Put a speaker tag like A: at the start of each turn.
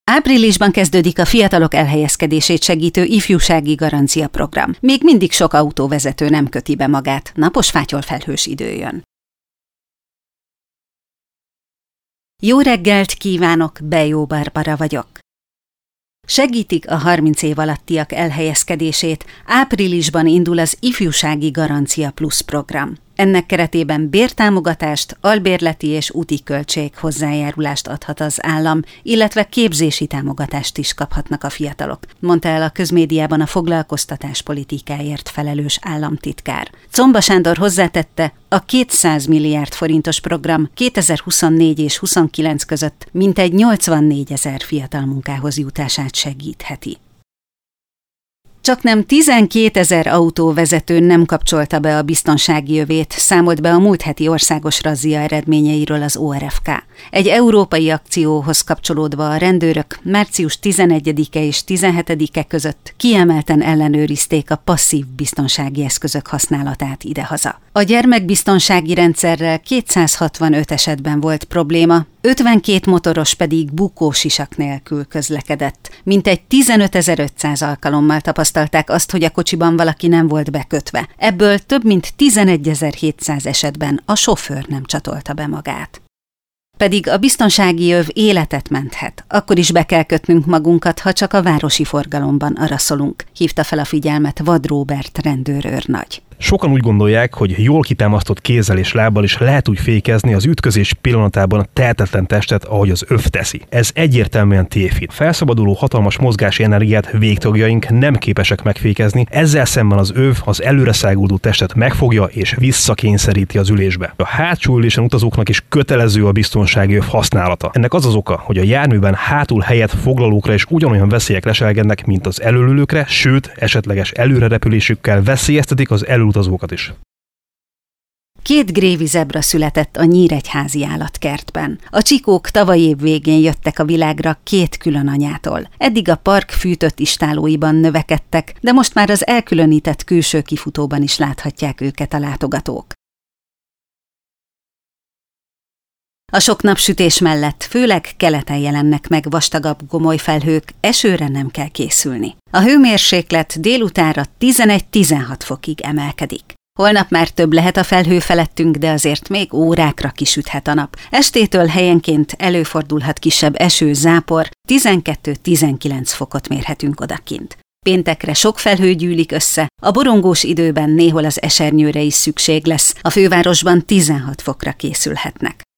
A: Áprilisban kezdődik a fiatalok elhelyezkedését segítő ifjúsági garancia program. Még mindig sok autóvezető nem köti be magát, napos fátyolfelhős idő jön. Jó reggelt kívánok, Bejó Barbara vagyok. Segítik a 30 év alattiak elhelyezkedését, áprilisban indul az Ifjúsági Garancia Plus program. Ennek keretében bértámogatást, albérleti és úti költség hozzájárulást adhat az állam, illetve képzési támogatást is kaphatnak a fiatalok, mondta el a közmédiában a foglalkoztatáspolitikáért felelős államtitkár. Czomba Sándor hozzátette, a 200 milliárd forintos program 2024 és 2029 között mintegy 84 000 fiatal munkához jutását segítheti. Csaknem 12 000 autóvezető nem kapcsolta be a biztonsági övét, számolt be a múlt heti országos razzia eredményeiről az ORFK. Egy európai akcióhoz kapcsolódva a rendőrök március 11-e és 17-e között kiemelten ellenőrizték a passzív biztonsági eszközök használatát idehaza. A gyermekbiztonsági rendszerrel 265 esetben volt probléma, 52 motoros pedig bukósisak nélkül közlekedett. Mintegy 15 500 alkalommal tapasztalták azt, hogy a kocsiban valaki nem volt bekötve. Ebből több mint 11 700 esetben a sofőr nem csatolta be magát. Pedig a biztonsági öv életet menthet. Akkor is be kell kötnünk magunkat, ha csak a városi forgalomban araszolunk, hívta fel a figyelmet Vad Róbert rendőrőrnagy.
B: Sokan úgy gondolják, hogy jól kitámasztott kézzel és lábbal is lehet úgy fékezni az ütközés pillanatában a tehetetlen testet, ahogy az öv teszi. Ez egyértelműen tévhit. Felszabaduló hatalmas mozgási energiát végtagjaink nem képesek megfékezni, ezzel szemben az öv az előre száguldó testet megfogja és visszakényszeríti az ülésbe. A hátsó ülésen utazóknak is kötelező a biztonsági öv használata. Ennek az az oka, hogy a járműben hátul helyet foglalókra is ugyanolyan veszélyek leselkednek, mint az előülőkre, sőt, esetleges előrerepülésükkel veszélyeztetik az előutazókat is.
A: 2 grévi zebra született a nyíregyházi állatkertben. A csikók tavaly év végén jöttek a világra 2 külön anyától. Eddig a park fűtött istálóiban növekedtek, de most már az elkülönített külső kifutóban is láthatják őket a látogatók. A sok napsütés mellett főleg keleten jelennek meg vastagabb gomolyfelhők, esőre nem kell készülni. A hőmérséklet délutánra 11-16 fokig emelkedik. Holnap már több lehet a felhő felettünk, de azért még órákra kisüthet a nap. Estétől helyenként előfordulhat kisebb eső, zápor, 12-19 fokot mérhetünk odakint. Péntekre sok felhő gyűlik össze, a borongós időben néhol az esernyőre is szükség lesz, a fővárosban 16 fokra készülhetnek.